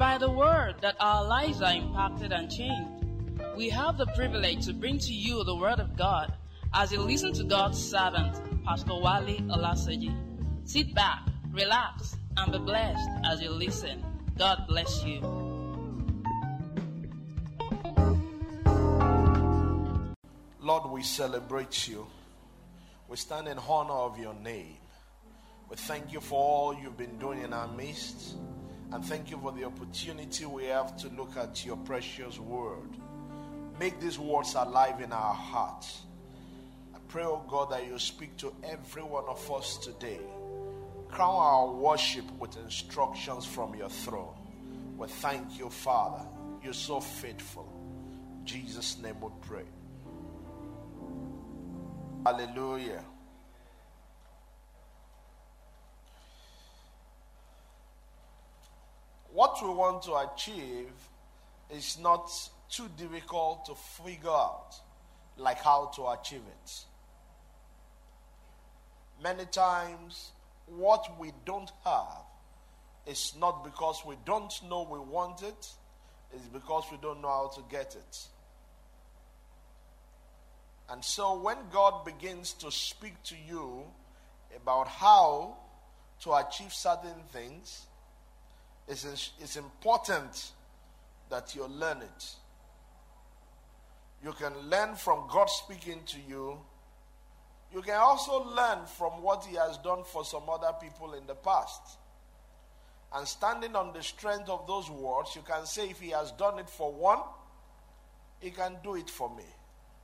by the word that our lives are impacted and changed. We have the privilege to bring to you the word of God as you listen to God's servant, Pastor Wale Olasoji. Sit back, relax, and be blessed as you listen. God bless you. Lord, we celebrate you. We stand in honor of your name. We thank you for all you've been doing in our midst. And thank you for the opportunity we have to look at your precious word. Make these words alive in our hearts. I pray, oh God, that you speak to every one of us today. Crown our worship with instructions from your throne. We thank you, Father. You're so faithful. In Jesus' name we pray. Hallelujah. What we want to achieve is not too difficult to figure out, like how to achieve it. Many times, what we don't have is not because we don't know we want it, it's because we don't know how to get it. And so when God begins to speak to you about how to achieve certain things, it's important that you learn it. You can learn from God speaking to you. You can also learn from what he has done for some other people in the past. And standing on the strength of those words, you can say if he has done it for one, he can do it for me.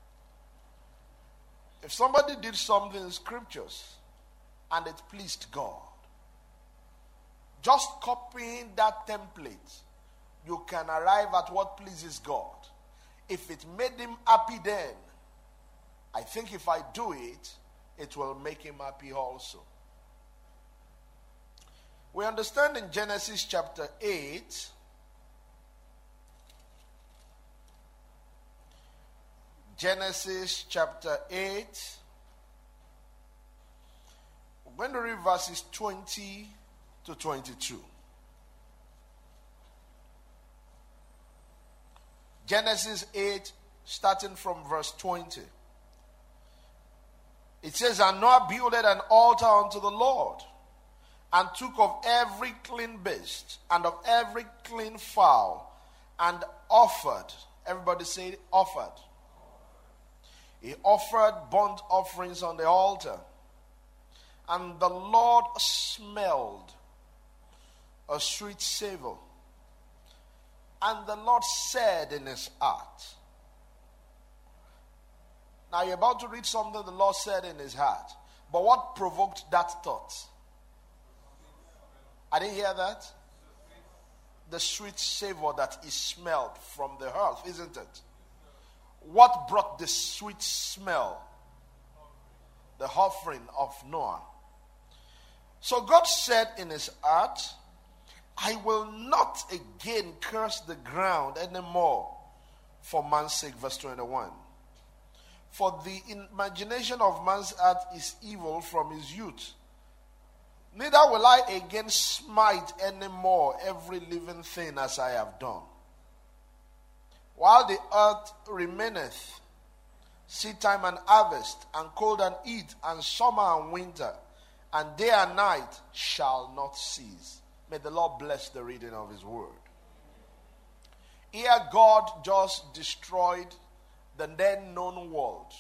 If somebody did something in scriptures and it pleased God, just copying that template, you can arrive at what pleases God. If it made him happy then, I think if I do it, it will make him happy also. We understand in Genesis chapter 8, Genesis chapter 8, we're going to read verses 20 to 22. Genesis 8, starting from verse 20. It says, "And Noah builded an altar unto the Lord, and took of every clean beast, and of every clean fowl, and offered." Everybody say offered. He offered burnt offerings on the altar. And the Lord smelled a sweet savor. And the Lord said in his heart. Now you're about to read something the Lord said in his heart. But what provoked that thought? I didn't hear that. The sweet savor that he smelled from the earth, isn't it? What brought the sweet smell? The offering of Noah. So God said in his heart, I will not again curse the ground anymore for man's sake. Verse 21. For the imagination of man's heart is evil from his youth. Neither will I again smite anymore every living thing as I have done. While the earth remaineth, seed time and harvest, and cold and heat, and summer and winter, and day and night shall not cease. May the Lord bless the reading of his word. Here God just destroyed the then known world.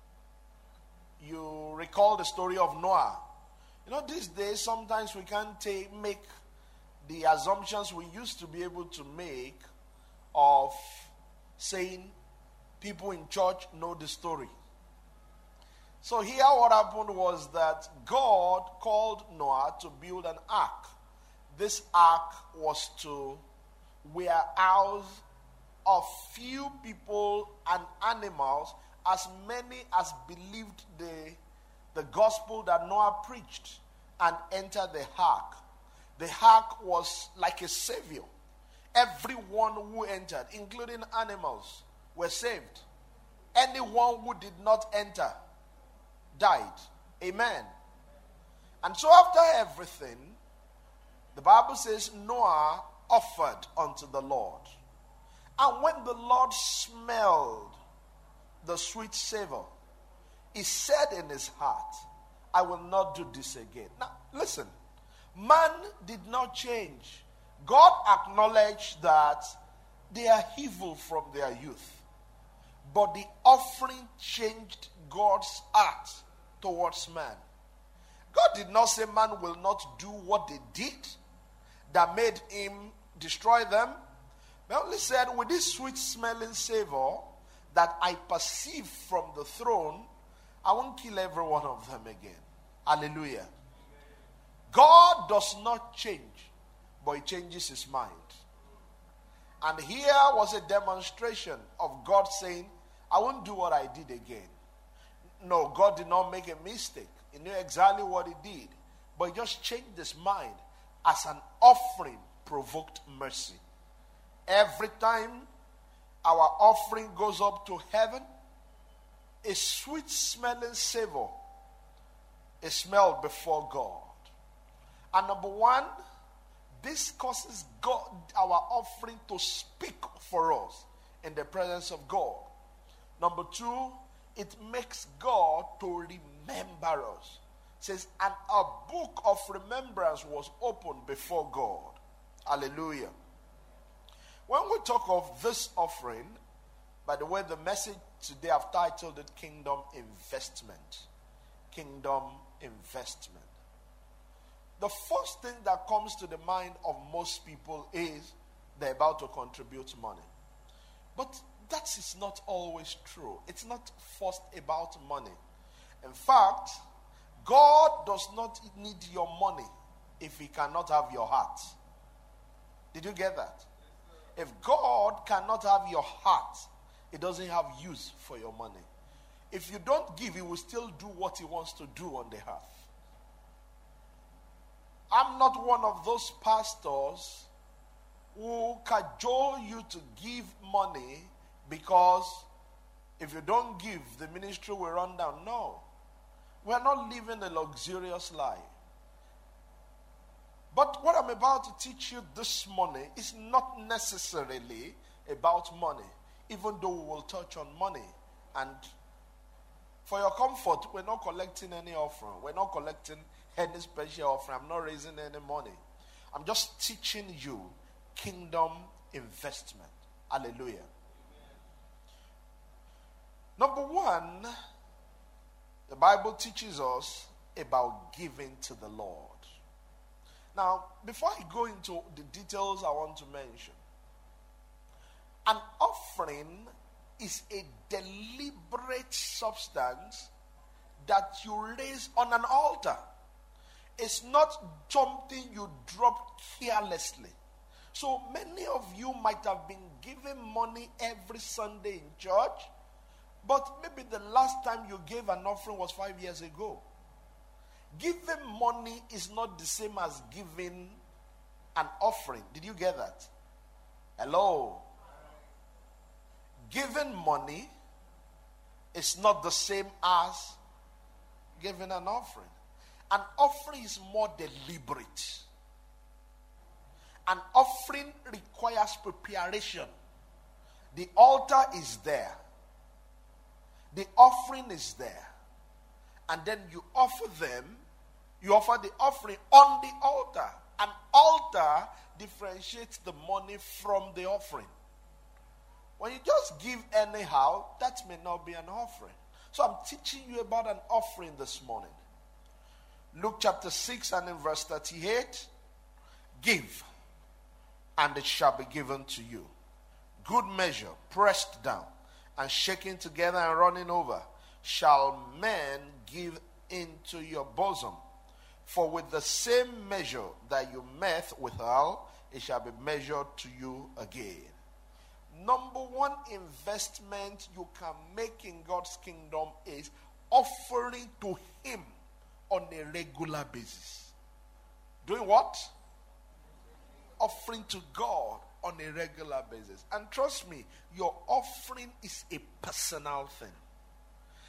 You recall the story of Noah. You know, these days sometimes we can't make the assumptions we used to be able to make of saying people in church know the story. So here what happened was that God called Noah to build an ark. This ark was to warehouse a few people and animals, as many as believed the gospel that Noah preached, and enter the ark. The ark was like a savior. Everyone who entered, including animals, were saved. Anyone who did not enter died. Amen. And so after everything, the Bible says Noah offered unto the Lord. And when the Lord smelled the sweet savor, he said in his heart, I will not do this again. Now, listen. Man did not change. God acknowledged that they are evil from their youth. But the offering changed God's heart towards man. God did not say man will not do what they did that made him destroy them. He only said, with this sweet smelling savor that I perceive from the throne, I won't kill every one of them again. Hallelujah. God does not change, but he changes his mind. And here was a demonstration of God saying, I won't do what I did again. No, God did not make a mistake. He knew exactly what he did. But he just changed his mind as an offering provoked mercy. Every time our offering goes up to heaven, a sweet smelling savor is smelled before God. And number one, this causes God, our offering, to speak for us in the presence of God. Number two, it makes God to remember us. It says, and a book of remembrance was opened before God. Hallelujah. When we talk of this offering, by the way, the message today I've titled it Kingdom Investment. Kingdom Investment. The first thing that comes to the mind of most people is they're about to contribute money. But that is not always true. It's not first about money. In fact, God does not need your money if he cannot have your heart. Did you get that? If God cannot have your heart, he doesn't have use for your money. If you don't give, he will still do what he wants to do on the earth. I'm not one of those pastors who cajole you to give money because if you don't give, the ministry will run down. No. We are not living a luxurious life. But what I'm about to teach you this morning is not necessarily about money, even though we will touch on money. And for your comfort, we're not collecting any offering. We're not collecting any special offering. I'm not raising any money. I'm just teaching you kingdom investment. Hallelujah. Amen. Number one, the Bible teaches us about giving to the Lord. Now, before I go into the details I want to mention, an offering is a deliberate substance that you raise on an altar. It's not something you drop carelessly. So many of you might have been giving money every Sunday in church, but maybe the last time you gave an offering was 5 years ago. Giving money is not the same as giving an offering. Did you get that? Hello? Giving money is not the same as giving an offering. An offering is more deliberate. An offering requires preparation. The altar is there. The offering is there. And then you offer the offering on the altar. An altar differentiates the money from the offering. When you just give anyhow, that may not be an offering. So I'm teaching you about an offering this morning. Luke chapter 6 and in verse 38. Give, and it shall be given to you. Good measure, pressed down, and shaken together and running over, shall men give into your bosom. For with the same measure that you met withal, it shall be measured to you again. Number one investment you can make in God's kingdom is offering to him on a regular basis. Doing what? Offering to God on a regular basis. And trust me, your offering is a personal thing.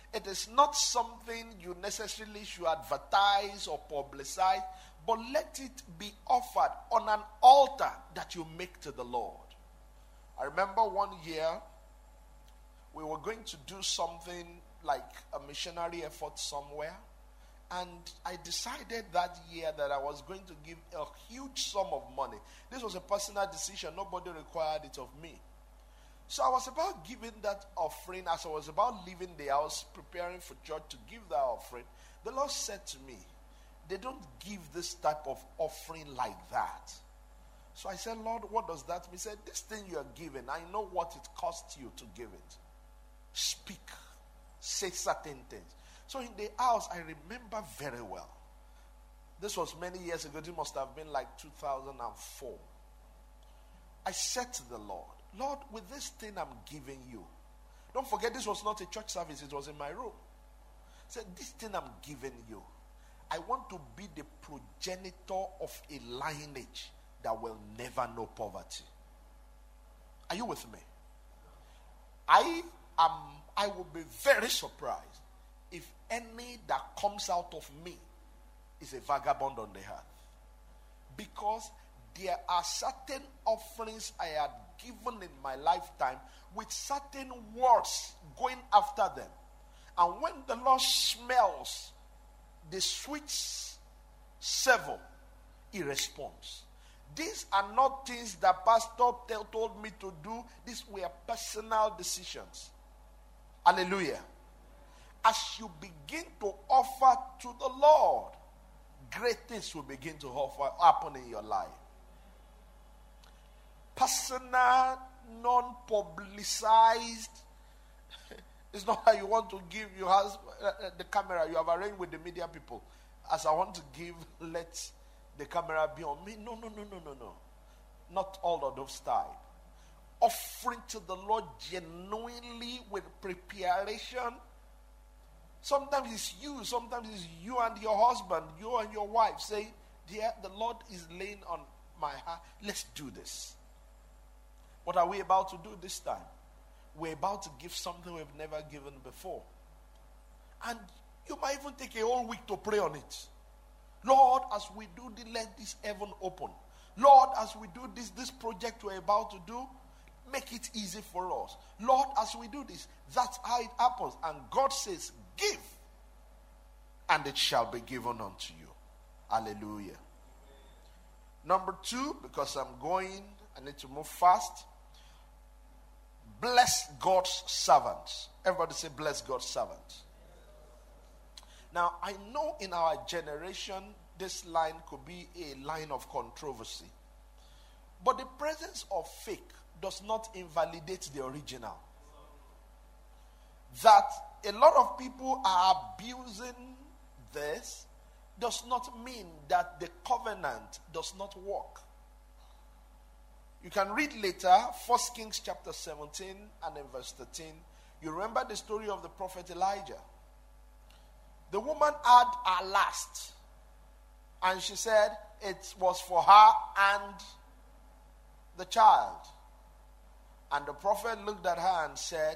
It is not something you necessarily should advertise or publicize, but let it be offered on an altar that you make to the Lord. I remember one year we were going to do something like a missionary effort somewhere, and I decided that year that I was going to give a huge sum of money. This was a personal decision. Nobody required it of me. So I was about giving that offering. As I was about leaving the house, preparing for church to give that offering, the Lord said to me, they don't give this type of offering like that. So I said, Lord, what does that mean? He said, this thing you are giving, I know what it costs you to give it. Speak. Say certain things. So in the house, I remember very well. This was many years ago. It must have been like 2004. I said to the Lord, Lord, with this thing I'm giving you. Don't forget, this was not a church service. It was in my room. I said, this thing I'm giving you, I want to be the progenitor of a lineage that will never know poverty. Are you with me? I will be very surprised if any that comes out of me is a vagabond on the earth. Because there are certain offerings I had given in my lifetime with certain words going after them. And when the Lord smells the sweet savour, he responds. These are not things that Pastor told me to do. These were personal decisions. Hallelujah. As you begin to offer to the Lord, great things will begin to happen in your life. Personal, non-publicized. It's not that you want to give your husband the camera. You have arranged with the media people. As I want to give, let the camera be on me. No. Not all of those type. Offering to the Lord genuinely with preparation. Sometimes it's you. Sometimes it's you and your husband, you and your wife. Say, dear, the Lord is laying on my heart. Let's do this. What are we about to do this time? We're about to give something we've never given before. And you might even take a whole week to pray on it. Lord, as we do this, let this heaven open. Lord, as we do this project we're about to do, make it easy for us. Lord, as we do this, that's how it happens. And God says, give, and it shall be given unto you. Hallelujah. Number 2, because I need to move fast. Bless God's servants. Everybody say, bless God's servants. Now, I know in our generation, this line could be a line of controversy. But the presence of fake does not invalidate the original. That a lot of people are abusing this does not mean that the covenant does not work. You can read later, 1 Kings chapter 17 and in verse 13. You remember the story of the prophet Elijah. The woman had her last. And she said it was for her and the child. And the prophet looked at her and said,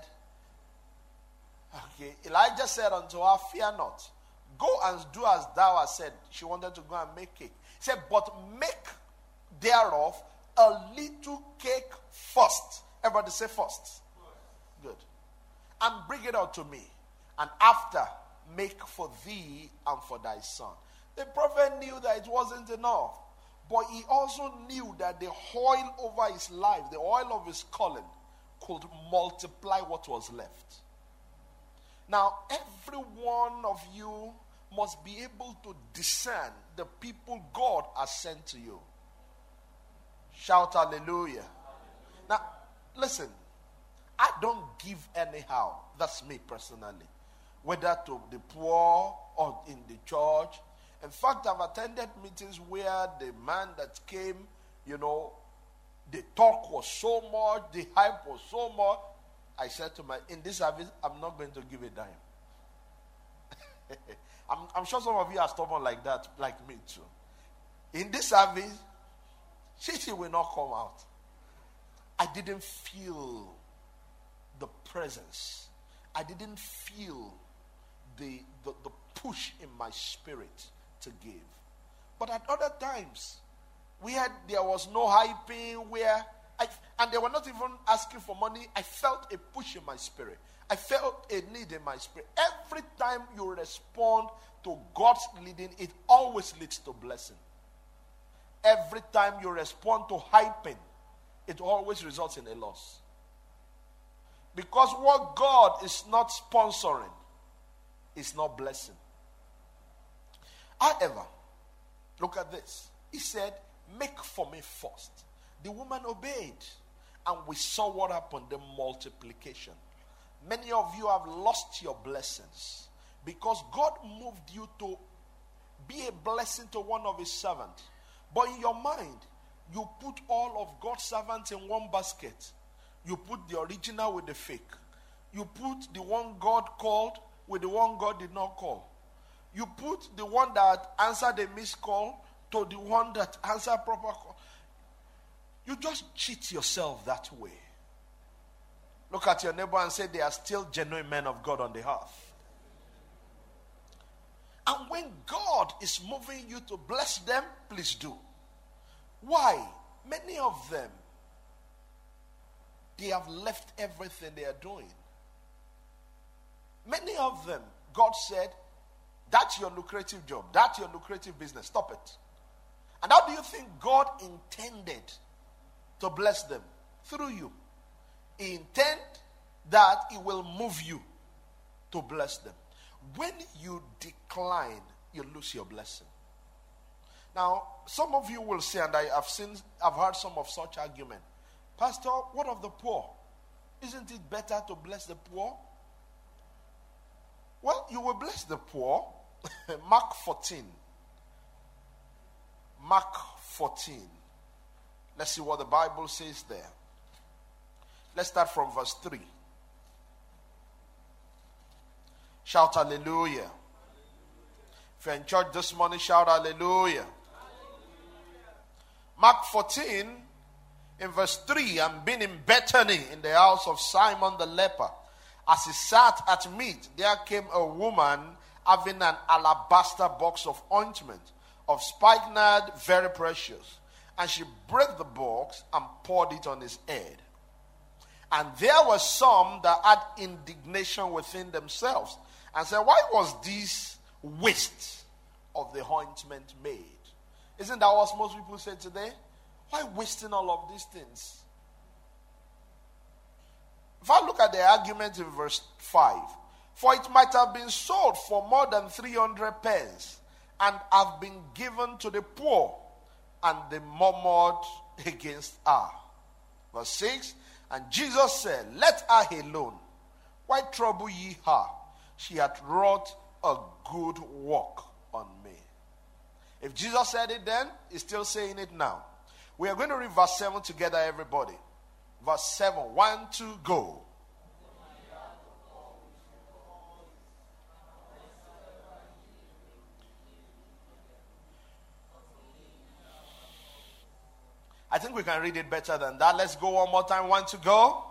okay, Elijah said unto her, fear not. Go and do as thou hast said. She wanted to go and make cake. He said, but make thereof a little cake first. Everybody say first. Good. And bring it out to me. And after, make for thee and for thy son. The prophet knew that it wasn't enough. But he also knew that the oil over his life, the oil of his calling, could multiply what was left. Now, every one of you must be able to discern the people God has sent to you. Shout hallelujah. Now, listen, I don't give anyhow. That's me personally. Whether to the poor or in the church. In fact, I've attended meetings where the man that came, the talk was so much, the hype was so much. I said to in this service, I'm not going to give a dime. I'm sure some of you are stubborn like that, like me too. In this service, she will not come out. I didn't feel the presence. I didn't feel the push in my spirit to give. But at other times, there was no hyping and they were not even asking for money. I felt a push in my spirit. I felt a need in my spirit. Every time you respond to God's leading, it always leads to blessing. Every time you respond to hyping, it always results in a loss. Because what God is not sponsoring is not blessing. However, look at this. He said, make for me first. The woman obeyed. And we saw what happened, the multiplication. Many of you have lost your blessings because God moved you to be a blessing to one of his servants. But in your mind, you put all of God's servants in one basket. You put the original with the fake. You put the one God called with the one God did not call. You put the one that answered a missed call to the one that answered proper call. You just cheat yourself that way. Look at your neighbor and say, there are still genuine men of God on the earth. And when God is moving you to bless them, please do. Why? Many of them, they have left everything they are doing. Many of them, God said, that's your lucrative job. That's your lucrative business. Stop it. And how do you think God intended to bless them? Through you. He intended that he will move you to bless them. When you decline, you lose your blessing. Now, some of you will say, and I've heard some of such argument. Pastor, what of the poor? Isn't it better to bless the poor? Well, you will bless the poor. Mark 14. Mark 14. Let's see what the Bible says there. Let's start from verse 3. Shout hallelujah. If you're in church this morning, shout hallelujah. Mark 14, in verse 3, and being in Bethany in the house of Simon the leper, as he sat at meat, there came a woman having an alabaster box of ointment of spikenard, very precious. And she broke the box and poured it on his head. And there were some that had indignation within themselves and said, why was this waste of the ointment made? Isn't that what most people say today? Why wasting all of these things? If I look at the argument in verse 5, for it might have been sold for more than 300 pence and have been given to the poor, and they murmured against her. Verse 6, and Jesus said, let her alone. Why trouble ye her? She hath wrought a good work on me. If Jesus said it then, he's still saying it now. We are going to read verse 7 together, everybody. Verse 7, 1, 2, go. I think we can read it better than that. Let's go one more time. 1, 2, go.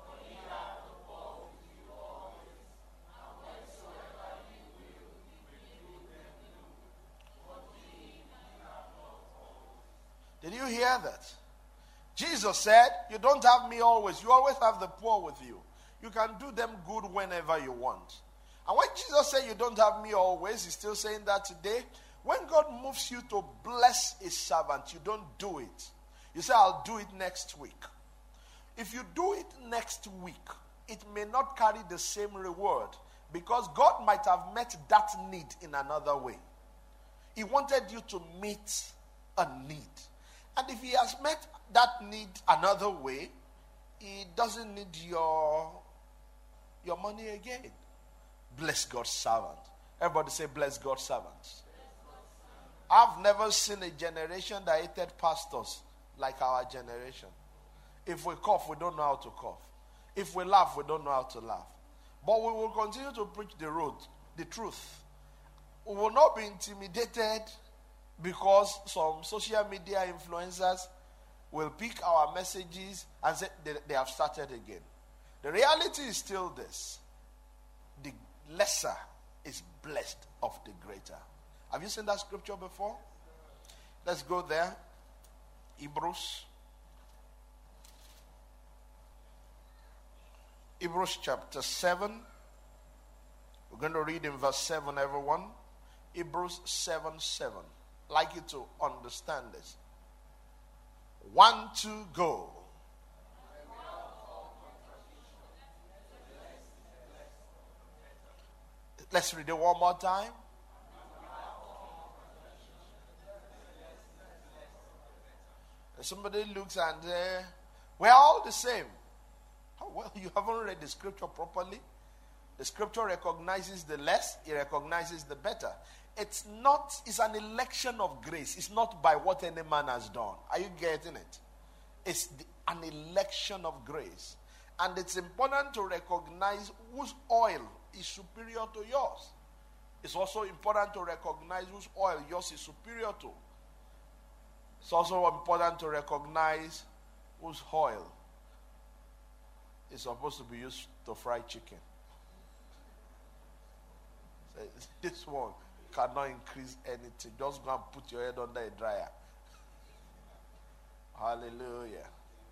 Did you hear that? Jesus said, you don't have me always. You always have the poor with you. You can do them good whenever you want. And when Jesus said you don't have me always, he's still saying that today. When God moves you to bless his servant, you don't do it. You say, I'll do it next week. If you do it next week, it may not carry the same reward because God might have met that need in another way. He wanted you to meet a need. And if he has met that need another way, he doesn't need your money again. Bless God's servant. Everybody say, bless God's servants. I've never seen a generation that hated pastors like our generation. If we cough, we don't know how to cough. If we laugh, we don't know how to laugh. But we will continue to preach the truth. We will not be intimidated because some social media influencers will pick our messages and say they have started again. The reality is still this. The lesser is blessed of the greater. Have you seen that scripture before? Let's go there. Hebrews chapter 7. We're going to read in verse 7, everyone. Hebrews 7:7. Like you to understand this. 1, 2, go. Let's read it one more time. And somebody looks and we're all the same. Oh, well, you haven't read the scripture properly. The scripture recognizes the less, it recognizes the better. It's an election of grace. It's not by what any man has done. Are you getting it? It's an election of grace. And it's important to recognize whose oil is superior to yours. It's also important to recognize whose oil yours is superior to. It's also important to recognize whose oil is supposed to be used to fry chicken. So this one cannot increase anything. Just go and put your head under a dryer. Hallelujah.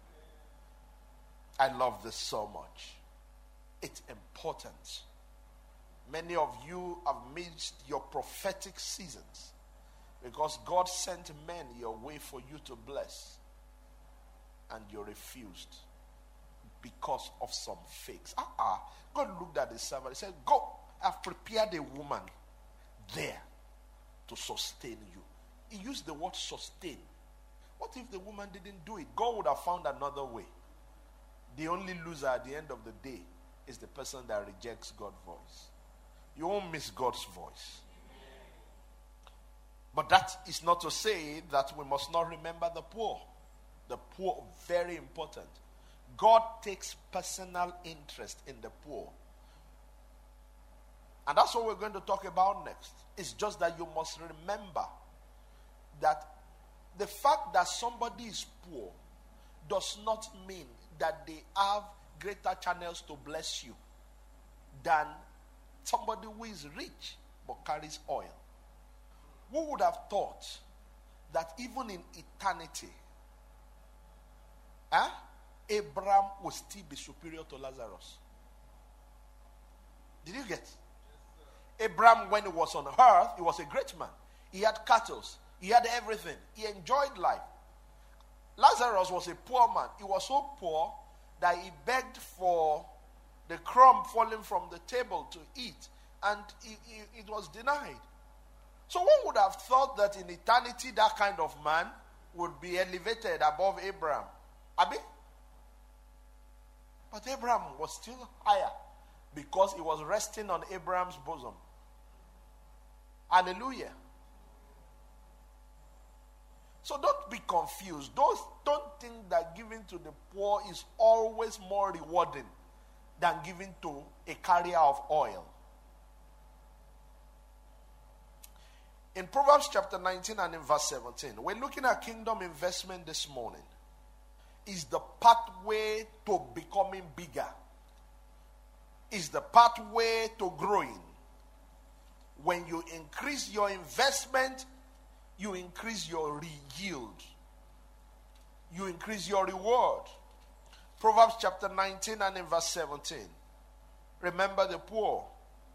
I love this so much. It's important. Many of you have missed your prophetic seasons because God sent men your way for you to bless, and you refused because of some fakes. God looked at the servant and said, go, I've prepared a woman there to sustain you. He used the word sustain. What if the woman didn't do it? God would have found another way. The only loser at the end of the day is the person that rejects God's voice. You won't miss God's voice. But that is not to say that we must not remember the poor. The poor, very important. God takes personal interest in the poor. And that's what we're going to talk about next. It's just that you must remember that the fact that somebody is poor does not mean that they have greater channels to bless you than somebody who is rich but carries oil. Who would have thought that even in eternity, Abraham would still be superior to Lazarus? Did you get? Abraham, when he was on earth, he was a great man. He had cattle. He had everything. He enjoyed life. Lazarus was a poor man. He was so poor that he begged for the crumb falling from the table to eat, and it was denied. So one would have thought that in eternity that kind of man would be elevated above Abraham. Abi? But Abraham was still higher because he was resting on Abraham's bosom. Hallelujah. So don't be confused. Don't think that giving to the poor is always more rewarding than giving to a carrier of oil. In Proverbs chapter 19 and in verse 17, we're looking at kingdom investment this morning. Is the pathway to becoming bigger. Is the pathway to growing. When you increase your investment, you increase your yield. You increase your reward. Proverbs chapter 19 and in verse 17. Remember the poor.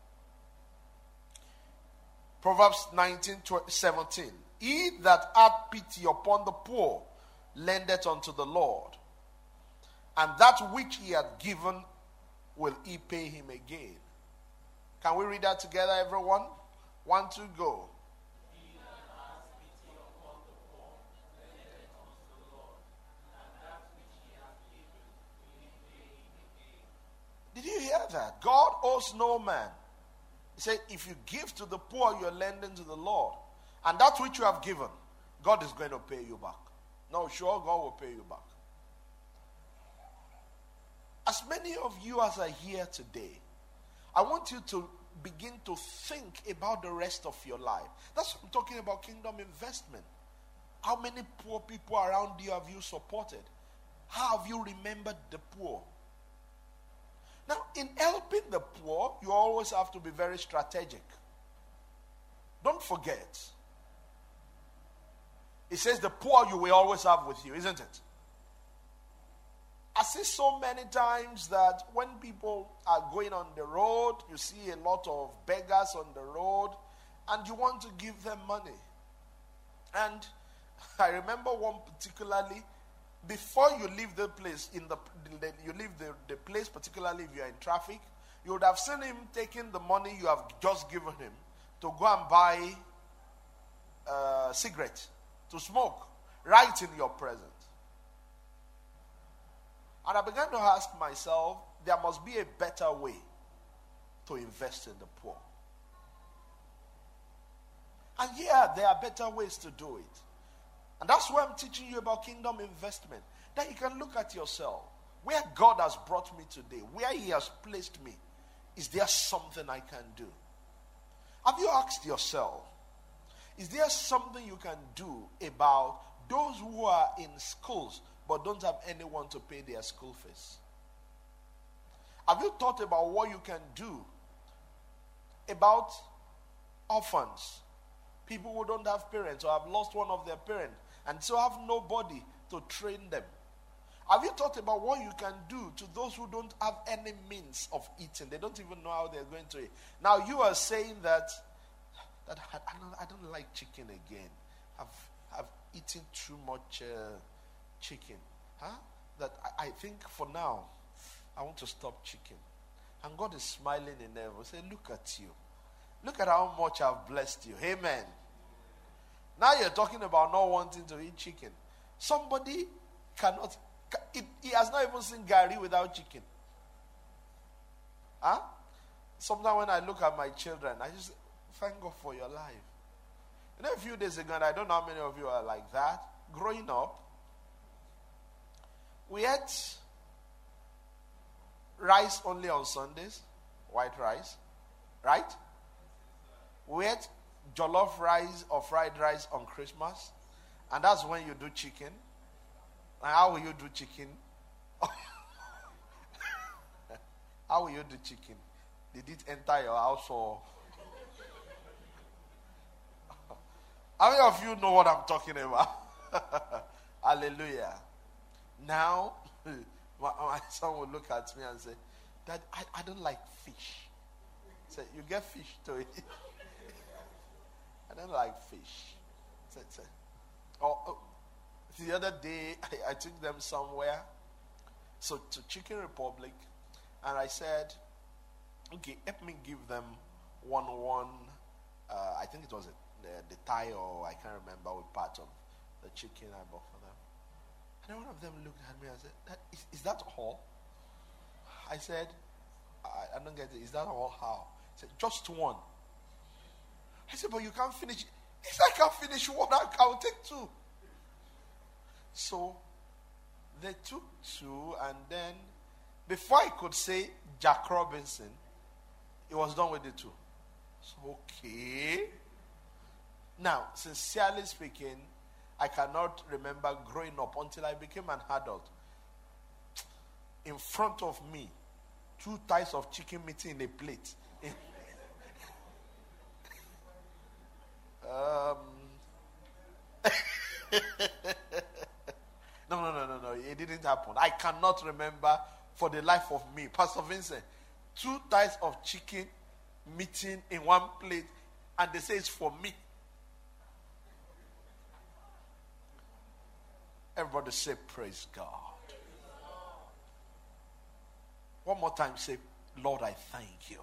Proverbs 19:17. He that hath pity upon the poor lendeth unto the Lord, and that which he hath given will he pay him again. Can we read that together, everyone? 1, 2, go. He that has pity upon the poor lendeth unto the Lord, and that which he hath given will he pay him again. Did you hear that? God owes no man. He said, if you give to the poor, you're lending to the Lord. And that which you have given, God is going to pay you back. No, sure, God will pay you back. As many of you as are here today, I want you to begin to think about the rest of your life. That's what I'm talking about, kingdom investment. How many poor people around you have you supported? How have you remembered the poor? Now, in helping the poor, you always have to be very strategic. Don't forget. It says the poor you will always have with you, isn't it? I see so many times that when people are going on the road, you see a lot of beggars on the road, and you want to give them money. And I remember one particularly, before you leave the place, you leave the place, particularly if you are in traffic, you would have seen him taking the money you have just given him to go and buy a cigarette to smoke right in your presence. And I began to ask myself, there must be a better way to invest in the poor. And yeah, there are better ways to do it. And that's why I'm teaching you about kingdom investment. That you can look at yourself. Where God has brought me today, where He has placed me, is there something I can do? Have you asked yourself, is there something you can do about those who are in schools but don't have anyone to pay their school fees? Have you thought about what you can do about orphans? People who don't have parents or have lost one of their parents and so have nobody to train them. Have you thought about what you can do to those who don't have any means of eating? They don't even know how they're going to eat. Now you are saying that I don't like chicken again. I've eaten too much chicken. That I think for now, I want to stop chicken. And God is smiling in heaven. Say, look at you. Look at how much I've blessed you. Amen. Now you're talking about not wanting to eat chicken. Somebody cannot, he has not even seen Gary without chicken. Sometimes when I look at my children, I just thank God for your life. You know, a few days ago, and I don't know how many of you are like that, growing up, we ate rice only on Sundays, white rice, right? We ate jollof rice or fried rice on Christmas, and that's when you do chicken. And how will you do chicken? How will you do chicken? Did it enter your house or? How many of you know what I'm talking about? Hallelujah. Now, my son will look at me and say, Dad, I don't like fish. Say, you get fish to eat. I don't like fish. The other day, I took them somewhere, so to Chicken Republic, and I said, okay, help me give them one. I think it was the thigh, or I can't remember what part of the chicken I bought for them. And then one of them looked at me and said, is that all? I said, I don't get it. Is that all? How? He said, just one. I said, but you can't finish it. He said, I can't finish one. I'll take two. So they took two, and then before I could say Jack Robinson, he was done with the two. So, okay. Now, sincerely speaking, I cannot remember growing up until I became an adult. In front of me, 2 thighs of chicken meat in a plate. No. It didn't happen. I cannot remember for the life of me. Pastor Vincent, 2 thighs of chicken meeting in one plate, and they say it's for me. Everybody say, praise God. One more time, say, Lord, I thank you.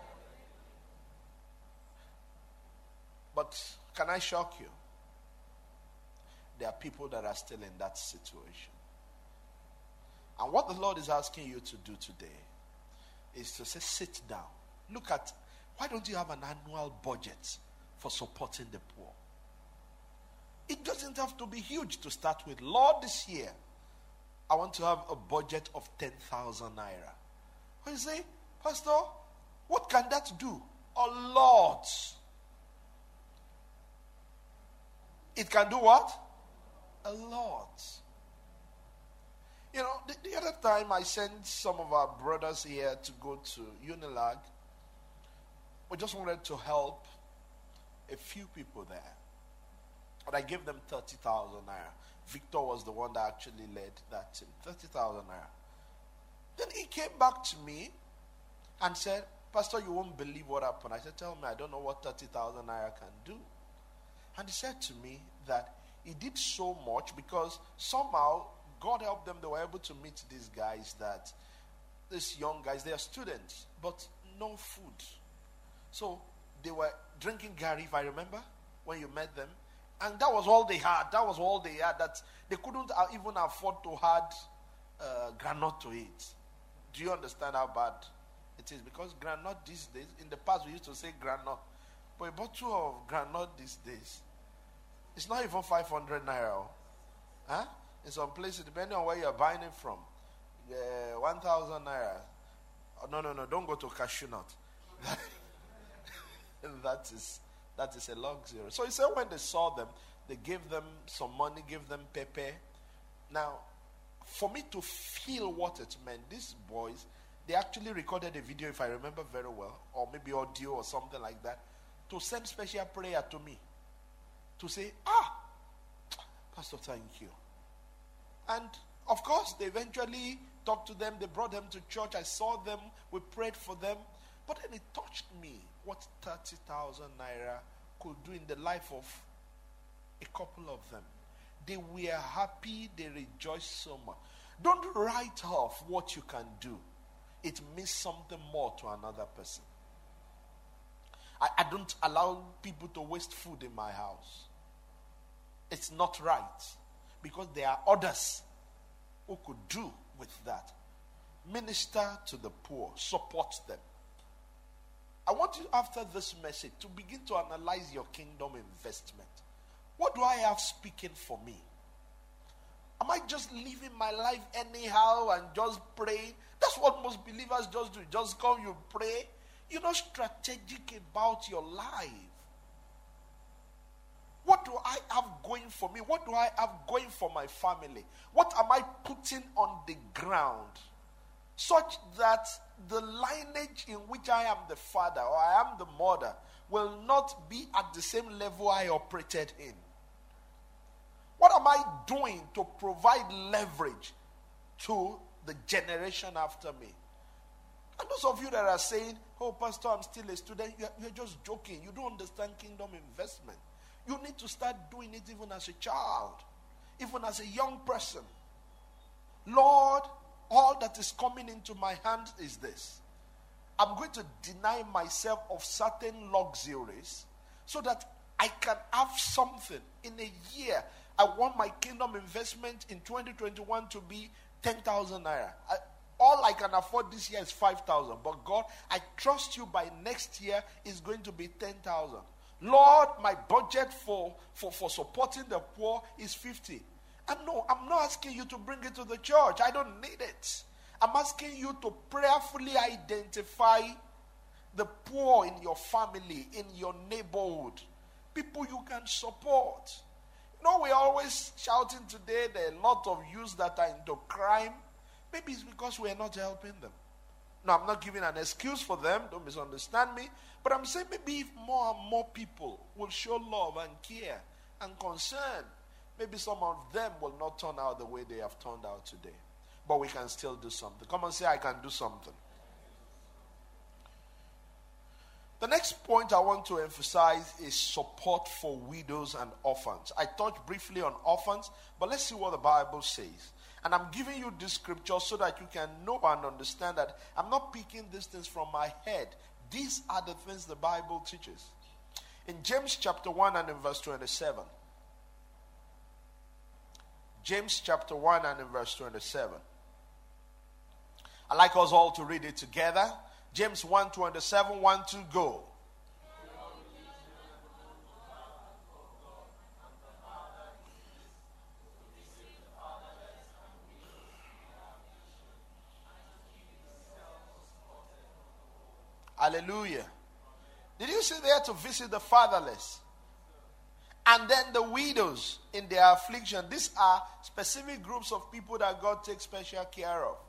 But can I shock you? There are people that are still in that situation. And what the Lord is asking you to do today is to say, sit down. Look at, why don't you have an annual budget for supporting the poor? It doesn't have to be huge to start with. Lord, this year, I want to have a budget of 10,000 naira. When you say, Pastor, what can that do? A lot. It can do what? A lot. You know, the other time I sent some of our brothers here to go to Unilag. We just wanted to help a few people there. But I gave them 30,000 naira. Victor was the one that actually led that team. 30,000 naira. Then he came back to me and said, Pastor, you won't believe what happened. I said, tell me, I don't know what 30,000 naira can do. And he said to me that he did so much because somehow God helped them. They were able to meet these guys, these young guys, they are students, but no food. So they were drinking gari, if I remember, when you met them. And that was all they had. That was all they had. That they couldn't even afford to have granite to eat. Do you understand how bad it is? Because granite these days, in the past we used to say granite. But a bottle of granite these days, it's not even 500 naira. Huh? In some places, depending on where you're buying it from, 1,000 naira. Oh, no, don't go to cashew nut. That is a luxury. So he said when they saw them, they gave them some money, gave them pepper. Now, for me to feel what it meant, these boys, they actually recorded a video, if I remember very well, or maybe audio or something like that, to send special prayer to me. To say, Pastor, thank you. And of course, they eventually talked to them. They brought them to church. I saw them. We prayed for them. But then it touched me what 30,000 naira could do in the life of a couple of them. They were happy. They rejoiced so much. Don't write off what you can do. It means something more to another person. I don't allow people to waste food in my house. It's not right. Because there are others who could do with that. Minister to the poor. Support them. I want you, after this message, to begin to analyze your kingdom investment. What do I have speaking for me? Am I just living my life anyhow and just praying? That's what most believers just do. Just come, you pray. You're not strategic about your life. What do I have going for me? What do I have going for my family? What am I putting on the ground such that the lineage in which I am the father or I am the mother will not be at the same level I operated in? What am I doing to provide leverage to the generation after me? And those of you that are saying, oh, Pastor, I'm still a student, you're just joking. You don't understand kingdom investment. You need to start doing it even as a child, even as a young person. Lord, all that is coming into my hands is this. I'm going to deny myself of certain luxuries so that I can have something in a year. I want my kingdom investment in 2021 to be 10,000 naira. All I can afford this year is 5,000. But God, I trust you by next year is going to be 10,000. Lord, my budget for supporting the poor is 50. And no, I'm not asking you to bring it to the church. I don't need it. I'm asking you to prayerfully identify the poor in your family, in your neighborhood. People you can support. You know, we're always shouting today there are a lot of youths that are into crime. Maybe it's because we're not helping them. No, I'm not giving an excuse for them. Don't misunderstand me. But I'm saying maybe if more and more people will show love and care and concern, maybe some of them will not turn out the way they have turned out today. But we can still do something. Come and say, I can do something. The next point I want to emphasize is support for widows and orphans. I touched briefly on orphans, but let's see what the Bible says. And I'm giving you this scripture so that you can know and understand that I'm not picking these things from my head. These are the things the Bible teaches. In James chapter 1 and in verse 27. James chapter 1 and in verse 27. I'd like us all to read it together. James 1:27, 1, 2, go. Hallelujah. Did you see there to visit the fatherless? And then the widows in their affliction. These are specific groups of people that God takes special care of.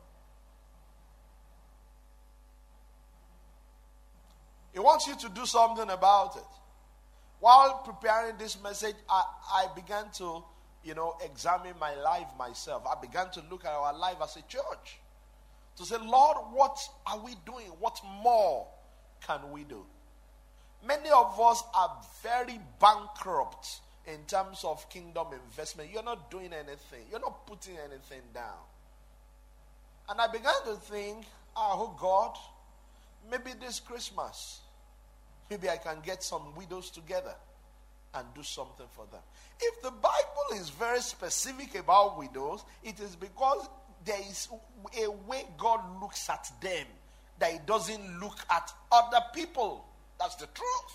He wants you to do something about it. While preparing this message, I began to, examine my life myself. I began to look at our life as a church. To say, Lord, what are we doing? What more can we do? Many of us are very bankrupt in terms of kingdom investment. You're not doing anything. You're not putting anything down. And I began to think, oh God, maybe this Christmas, maybe I can get some widows together and do something for them. If the Bible is very specific about widows, it is because there is a way God looks at them that He doesn't look at other people. That's the truth.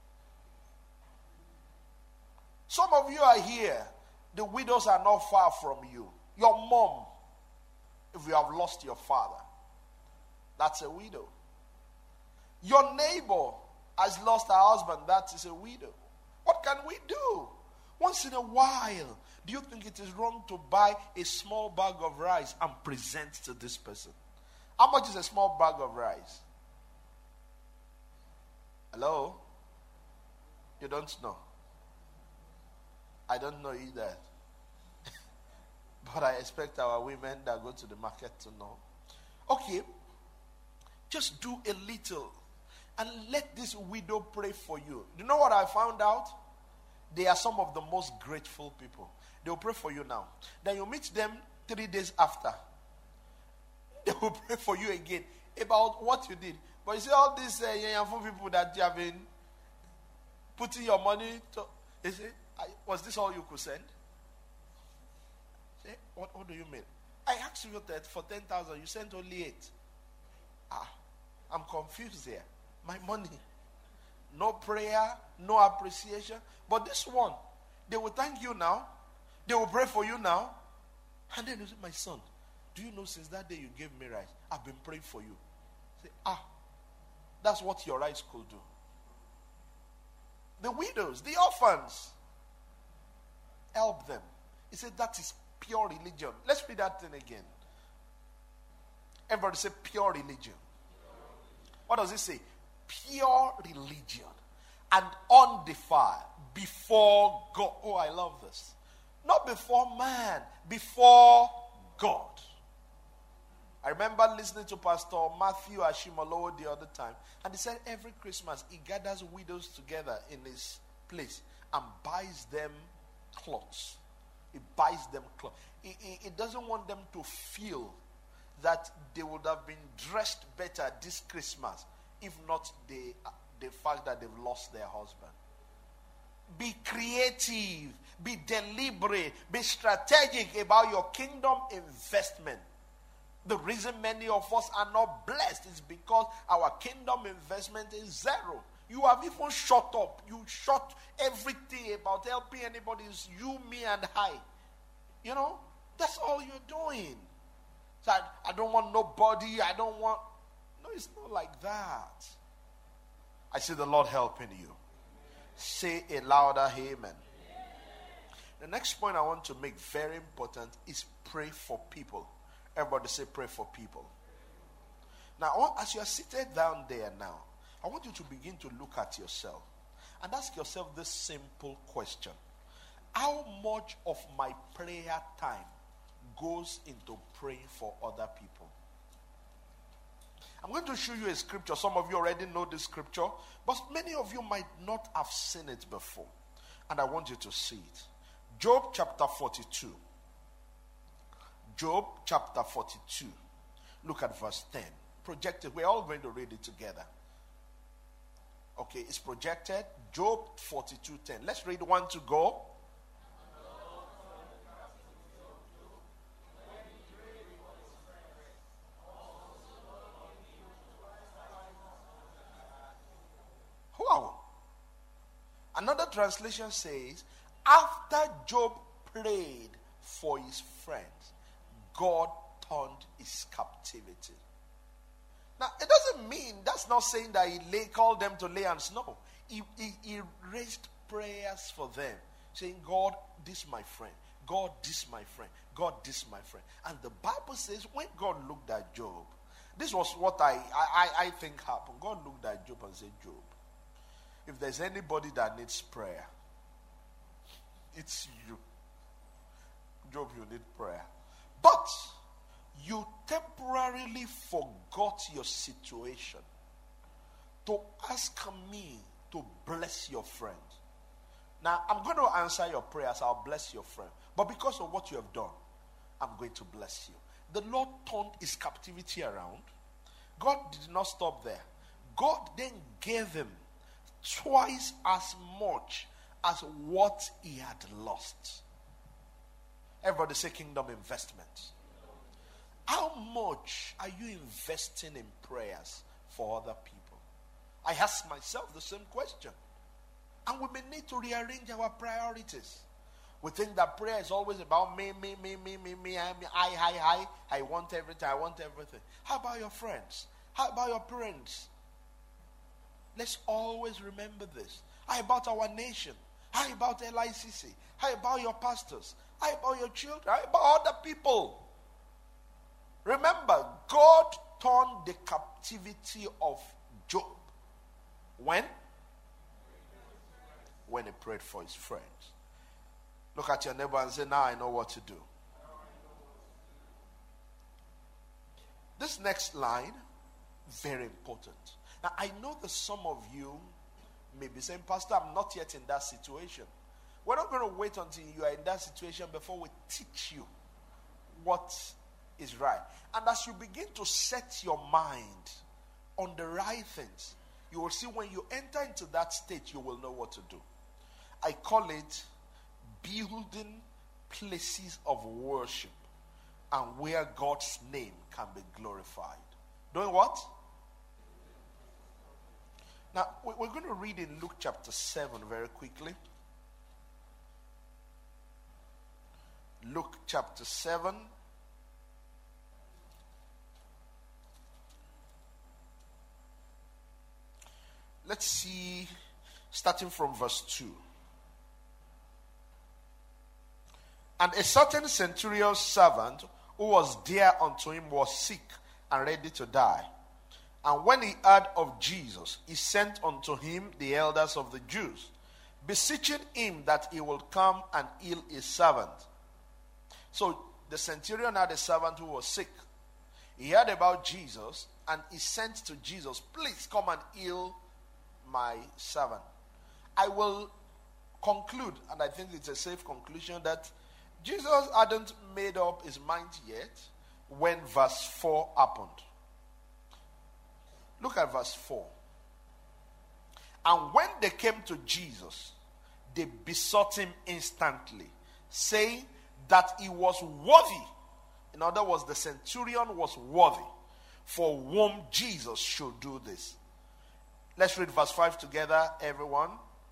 Some of you are here. The widows are not far from you. Your mom, if you have lost your father, that's a widow. Your neighbor has lost her husband. That is a widow. What can we do? Once in a while, do you think it is wrong to buy a small bag of rice and present to this person? How much is a small bag of rice? Hello? You don't know. I don't know either. But I expect our women that go to the market to know. Okay. Just do a little. And let this widow pray for you. Do you know what I found out? They are some of the most grateful people. They will pray for you now. Then you meet them 3 days after. They will pray for you again about what you did. But you see all these young people that you have been putting your money to. They say, was this all you could send? Say, what do you mean? I asked you that for 10,000, you sent only 8. I'm confused here. My money. No prayer, no appreciation. But this one, they will thank you now. They will pray for you now. And then you say, my son, do you know since that day you gave me rice, I've been praying for you. Say, that's what your rice could do. The widows, the orphans, help them. He said that is pure religion. Let's read that thing again. Everybody say pure religion. What does it say? Pure religion and undefiled before God. Oh, I love this. Not before man, before God. I remember listening to Pastor Matthew Ashimolowo the other time, and he said every Christmas he gathers widows together in his place and buys them clothes. He buys them clothes. He doesn't want them to feel that they would have been dressed better this Christmas if not the fact that they've lost their husband. Be creative, be deliberate, be strategic about your kingdom investment. The reason many of us are not blessed is because our kingdom investment is zero. You have even shut up. You shut everything about helping anybody. It's you, me, and I. That's all you're doing. So I don't want nobody. I don't want... No, it's not like that. I see the Lord helping you. Say a louder amen. The next point I want to make very important is pray for people. Everybody say pray for people. Now, as you are seated down there now, I want you to begin to look at yourself and ask yourself this simple question. How much of my prayer time goes into praying for other people? I'm going to show you a scripture. Some of you already know this scripture, but many of you might not have seen it before. And I want you to see it. Job chapter 42. Job chapter 42. Look at verse 10. Projected. We're all going to read it together. Okay, it's projected. Job 42:10. Let's read 1 to go. Wow. Another translation says, after Job prayed for his friends, God turned his captivity. Now, it doesn't mean, that's not saying that he called them to lay hands. No. He raised prayers for them, saying, God, this my friend. God, this my friend. God, this my friend. And the Bible says when God looked at Job, this was what I think happened. God looked at Job and said, Job, if there's anybody that needs prayer, it's you. Job, you need prayer. But you temporarily forgot your situation to ask me to bless your friend. Now, I'm going to answer your prayers. I'll bless your friend. But because of what you have done, I'm going to bless you. The Lord turned his captivity around. God did not stop there. God then gave him twice as much as what he had lost. Everybody say kingdom investment. How much are you investing in prayers for other people? I ask myself the same question. And we may need to rearrange our priorities. We think that prayer is always about me, I want everything, How about your friends? How about your parents? Let's always remember this. How about our nation? How about LICC? How about your pastors? How about your children? How about other people? Remember, God turned the captivity of Job. When? When he prayed for his friends. Look at your neighbor and say, now I know what to do. This next line, very important. Now I know that some of you may be saying, Pastor, I'm not yet in that situation. We're not going to wait until you are in that situation before we teach you what is right. And as you begin to set your mind on the right things, you will see when you enter into that state, you will know what to do. I call it building places of worship and where God's name can be glorified. Doing what? Now, we're going to read in Luke chapter 7 very quickly. Luke chapter 7. Let's see, starting from verse 2. And a certain centurion's servant who was dear unto him was sick and ready to die. And when he heard of Jesus, he sent unto him the elders of the Jews, beseeching him that he would come and heal his servant. So the centurion had a servant who was sick. He heard about Jesus and he sent to Jesus, please come and heal my servant. I will conclude, and I think it's a safe conclusion, that Jesus hadn't made up his mind yet when verse 4 happened. Look at verse 4. And when they came to Jesus, they besought him instantly, saying that he was worthy. In other words, the centurion was worthy for whom Jesus should do this. Let's read verse 5 together, everyone.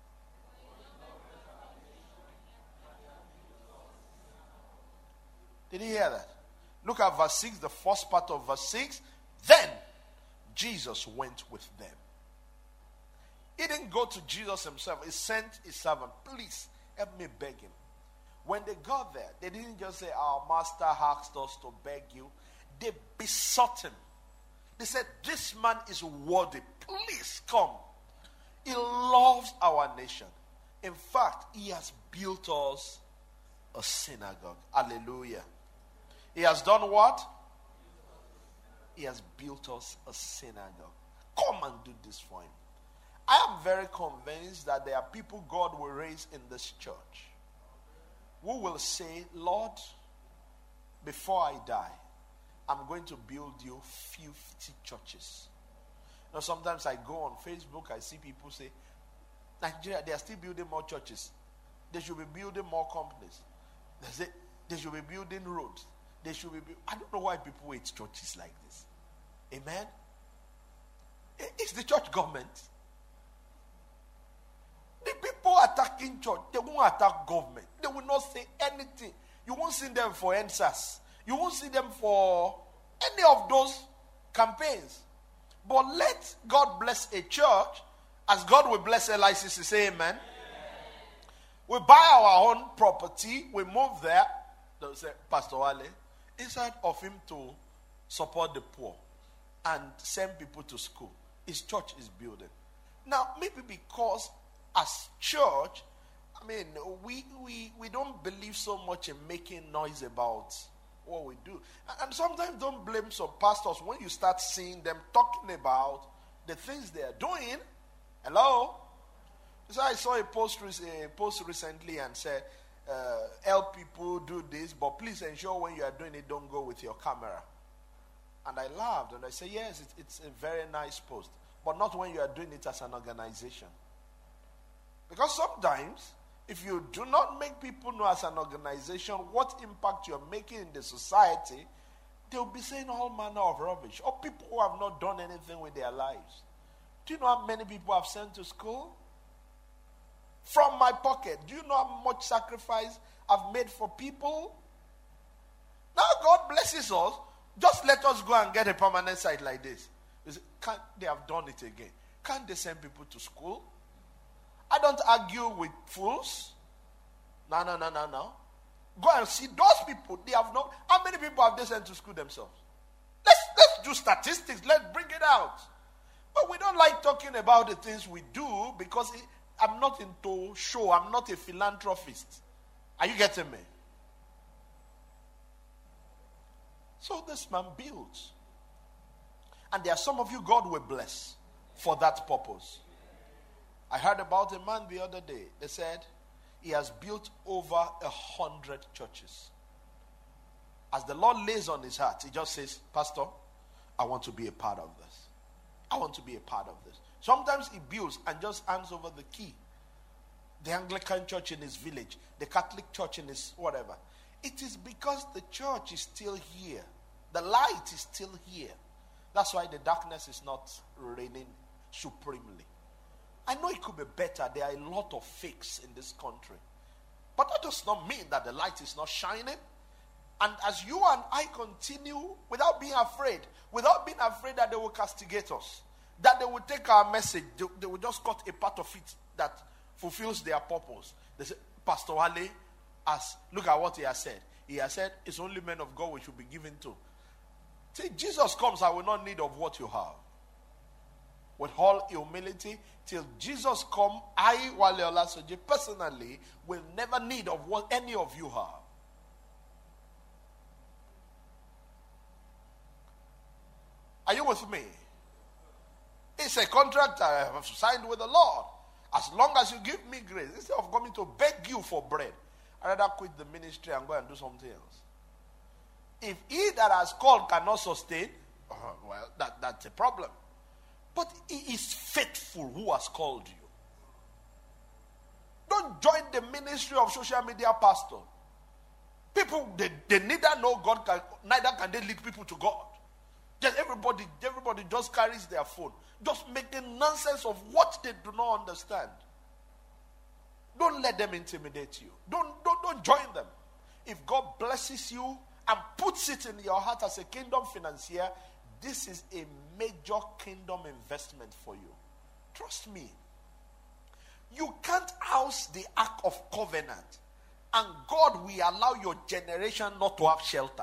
Did you hear that? Look at verse 6, the first part of verse 6. Then Jesus went with them. He didn't go to Jesus himself. He sent his servant. Please, help me beg him. When they got there, they didn't just say, our master asked us to beg you. They besought him. They said, this man is worthy. Please come. He loves our nation. In fact, he has built us a synagogue. Hallelujah. He has done what? He has built us a synagogue. Come and do this for him. I am very convinced that there are people God will raise in this church who will say, Lord, before I die, I'm going to build you 50 churches. Now, sometimes I go on Facebook, I see people say, Nigeria, they are still building more churches. They should be building more companies. They say, they should be building roads. They should be. I don't know why people hate churches like this. Amen? It's the church government. The people attacking church, they won't attack government. They will not say anything. You won't see them for NSAS. You won't see them for any of those campaigns. But let God bless a church as God will bless LICC. Say amen. We buy our own property, we move there. They'll say, Pastor Wale, instead of him to support the poor and send people to school, his church is building. Now, maybe because as church, I mean, we don't believe so much in making noise about what we do. And sometimes don't blame some pastors when you start seeing them talking about the things they are doing. Hello? So I saw a post recently and said, help people do this, but please ensure when you are doing it, don't go with your camera. And I laughed and I said, yes, it's a very nice post, but not when you are doing it as an organization. Because sometimes, if you do not make people know as an organization what impact you're making in the society, they'll be saying all manner of rubbish. Or people who have not done anything with their lives. Do you know how many people I've sent to school? From my pocket. Do you know how much sacrifice I've made for people? Now God blesses us. Just let us go and get a permanent site like this. Can't they have done it again? Can't they send people to school? I don't argue with fools. No. Go and see those people. They have not. How many people have they sent to school themselves? Let's do statistics. Let's bring it out. But we don't like talking about the things we do because I'm not into show. I'm not a philanthropist. Are you getting me? So this man builds. And there are some of you God will bless for that purpose. I heard about a man the other day. They said he has built over 100 churches. As the Lord lays on his heart, he just says, Pastor, I want to be a part of this. I want to be a part of this. Sometimes he builds and just hands over the key. The Anglican church in his village, the Catholic church in his whatever. It is because the church is still here. The light is still here. That's why the darkness is not reigning supremely. I know it could be better. There are a lot of fakes in this country. But that does not mean that the light is not shining. And as you and I continue without being afraid that they will castigate us, that they will take our message, they will just cut a part of it that fulfills their purpose. They say, Pastor Wale, look at what he has said. He has said, it's only men of God we should be given to. Till Jesus comes, I will not need of what you have. With all humility, till Jesus come, I, Wale Olasoji, personally, will never need of what any of you have. Are you with me? It's a contract I have signed with the Lord. As long as you give me grace, instead of coming to beg you for bread, I'd rather quit the ministry and go and do something else. If he that has called cannot sustain, well, that's a problem. But he is faithful who has called you. Don't join the ministry of social media pastor. People, they neither know God, neither can they lead people to God. Just everybody just carries their phone, just making nonsense of what they do not understand. Don't let them intimidate you. Don't join them. If God blesses you and puts it in your heart as a kingdom financier, this is a major kingdom investment for you. Trust me. You can't house the Ark of Covenant and God will allow your generation not to have shelter.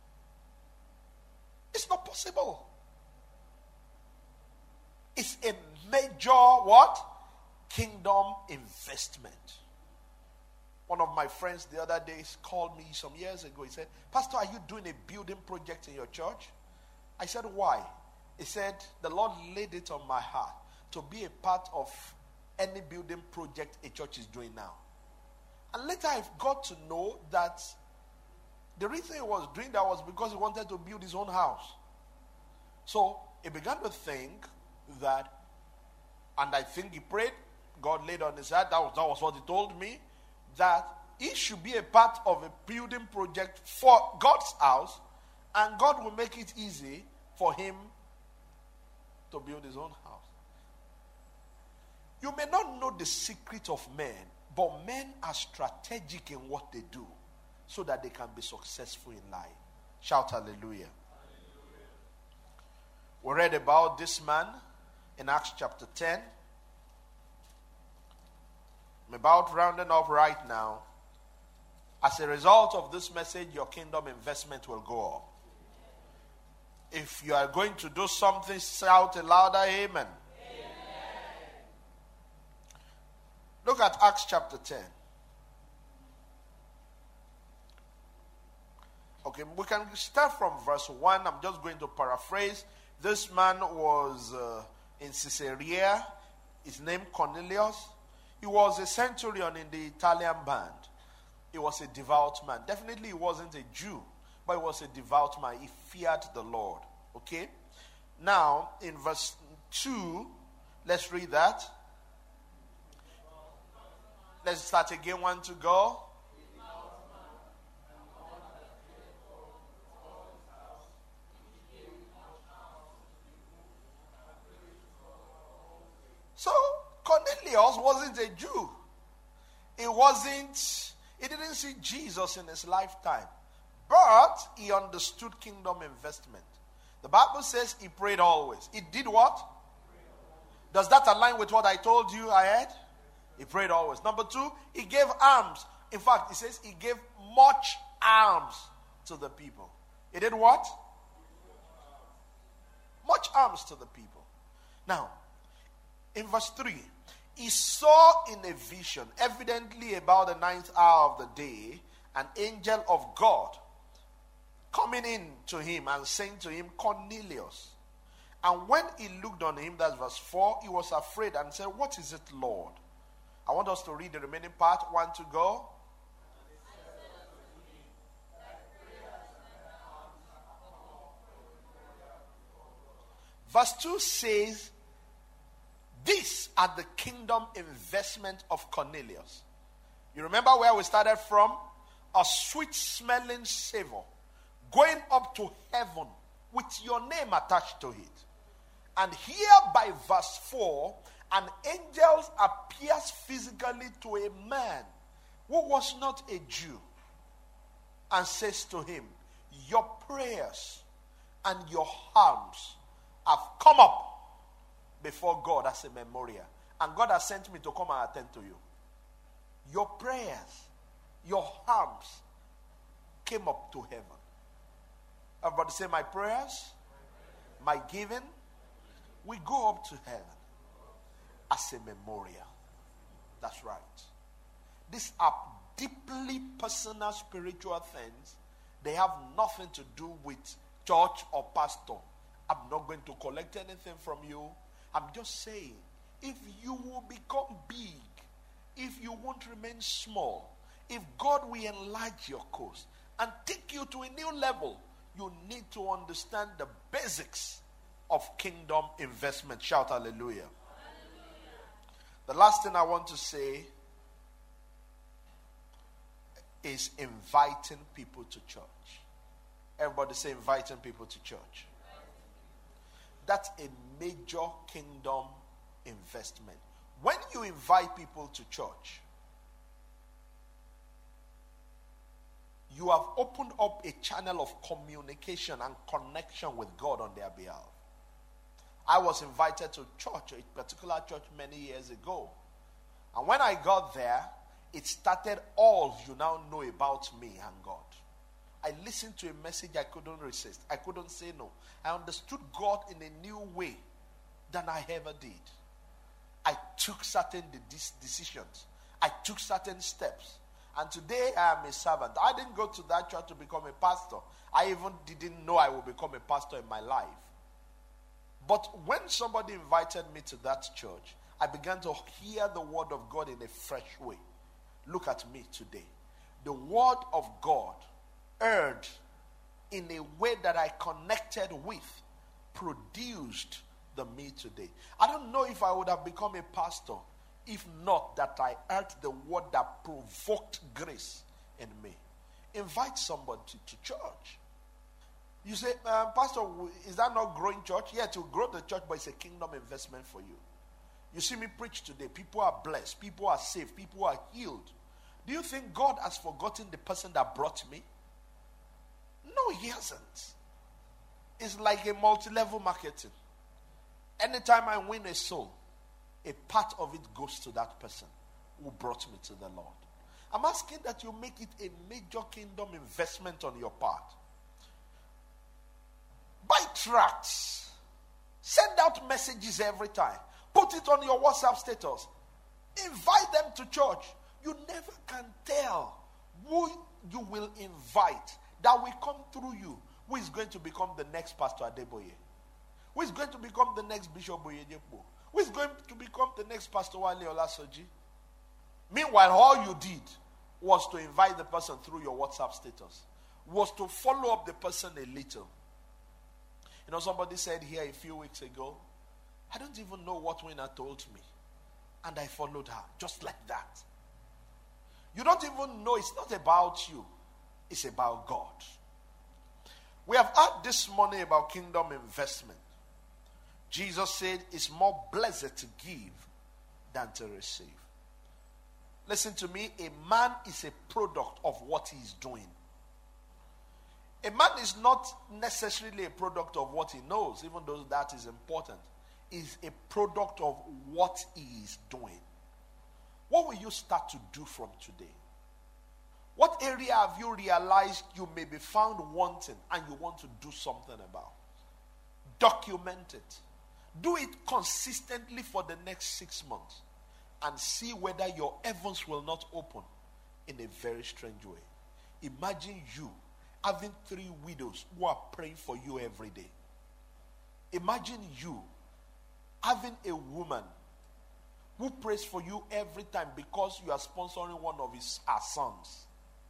It's not possible. It's a major what? Kingdom investment. One of my friends the other day called me some years ago. He said, Pastor, are you doing a building project in your church? I said, why? He said, the Lord laid it on my heart to be a part of any building project a church is doing now. And later I got to know that the reason he was doing that was because he wanted to build his own house. So he began to think that, and I think he prayed, God laid on his heart, that was what he told me, that he should be a part of a building project for God's house, and God will make it easy for him to build his own house. You may not know the secret of men, but men are strategic in what they do so that they can be successful in life. Shout hallelujah. We read about this man in Acts chapter 10. I'm about rounding up right now. As a result of this message, your kingdom investment will go up. If you are going to do something, shout a louder amen. Amen. Look at Acts chapter 10. Okay, we can start from verse 1. I'm just going to paraphrase. This man was in Caesarea. His name Cornelius. He was a centurion in the Italian band. He was a devout man. Definitely he wasn't a Jew, but he was a devout man. He feared the Lord. Okay? Now, in verse 2, let's read that. Let's start again. 1 to go. So, Cornelius wasn't a Jew. He didn't see Jesus in his lifetime. But he understood kingdom investment. The Bible says he prayed always. He did what? Does that align with what I told you I had? He prayed always. Number 2, he gave alms. In fact, it says he gave much alms to the people. He did what? Much alms to the people. Now, in verse 3, he saw in a vision, evidently about the 9th hour of the day, an angel of God coming in to him and saying to him, Cornelius. And when he looked on him, that's verse 4, he was afraid and said, what is it, Lord? I want us to read the remaining part. 1 to go. Verse 2 says, these are the kingdom investment of Cornelius. You remember where we started from? A sweet smelling savor going up to heaven with your name attached to it. And here by verse 4, an angel appears physically to a man who was not a Jew and says to him, your prayers and your alms have come up before God as a memorial. And God has sent me to come and attend to you. Your prayers, your alms came up to heaven. Everybody say, my prayers, my giving, we go up to heaven as a memorial. That's right. These are deeply personal spiritual things. They have nothing to do with church or pastor. I'm not going to collect anything from you. I'm just saying, if you will become big, if you won't remain small, if God will enlarge your course and take you to a new level, you need to understand the basics of kingdom investment. Shout hallelujah. Hallelujah. The last thing I want to say is inviting people to church. Everybody say inviting people to church. That's a major kingdom investment. When you invite people to church, you have opened up a channel of communication and connection with God on their behalf. I was invited to church, a particular church many years ago. And when I got there, it started all you now know about me and God. I listened to a message I couldn't resist. I couldn't say no. I understood God in a new way than I ever did. I took certain decisions. I took certain steps. And today I am a servant. I didn't go to that church to become a pastor. I even didn't know I would become a pastor in my life. But when somebody invited me to that church, I began to hear the word of God in a fresh way. Look at me today. The word of God, heard in a way that I connected with, produced the me today. I don't know if I would have become a pastor if not that I heard the word that provoked grace in me. Invite somebody to church. You say, Pastor, is that not growing church? Yeah, to grow the church, but it's a kingdom investment for you. You see me preach today. People are blessed. People are saved. People are healed. Do you think God has forgotten the person that brought me? No, he hasn't. It's like a multi-level marketing. Anytime I win a soul, a part of it goes to that person. who brought me to the Lord. I'm asking that you make it a major kingdom investment on your part. Buy tracts. Send out messages every time. Put it on your WhatsApp status. Invite them to church. You never can tell who you will invite that will come through you, who is going to become the next Pastor Adeboye, who is going to become the next Bishop Oyedepo, who is going to become the next Pastor Wale Olasoji. Meanwhile, all you did was to invite the person through your WhatsApp status, was to follow up the person a little. You know, somebody said here a few weeks ago, I don't even know what Winner told me. And I followed her, just like that. You don't even know, it's not about you. It's about God. We have heard this morning about kingdom investment. Jesus said it's more blessed to give than to receive. Listen to me, a man is a product of what he is doing. A man is not necessarily a product of what he knows, even though that is important. Is a product of what he is doing. What will you start to do from today? What area have you realized you may be found wanting and you want to do something about? Document it. Do it consistently for the next 6 months and see whether your heavens will not open in a very strange way. Imagine you having 3 widows who are praying for you every day. Imagine you having a woman who prays for you every time because you are sponsoring one of her sons.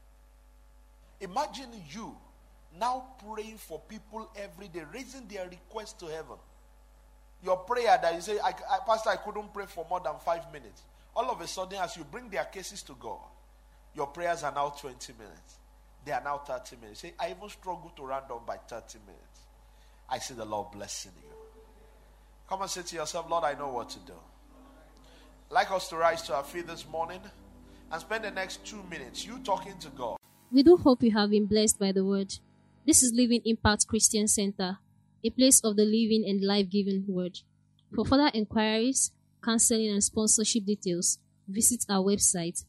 Imagine you now praying for people every day, raising their request to heaven. Your prayer that you say, Pastor, I couldn't pray for more than 5 minutes. All of a sudden, as you bring their cases to God, your prayers are now 20 minutes. They are now 30 minutes. Say, I even struggle to round up by 30 minutes. I see the Lord blessing you. Come and say to yourself, Lord, I know what to do. I'd like us to rise to our feet this morning and spend the next 2 minutes you talking to God. We do hope you have been blessed by the word. This is Living Impact Christian Center, a place of the living and life-giving word. For further inquiries, counseling and sponsorship details, visit our website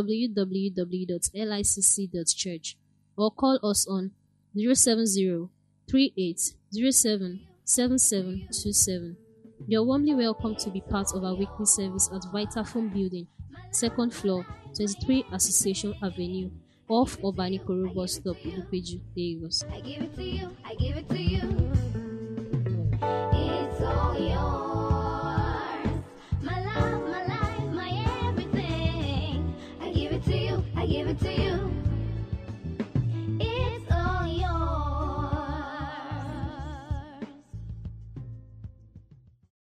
www.licc.church or call us on 070-3807-7727. You're warmly welcome to be part of our weekly service at Vitafoam Building, 2nd floor, 23 Association Avenue, off Obanikoro bus stop, Ilupeju, Lagos. I give it to you, I give it to you.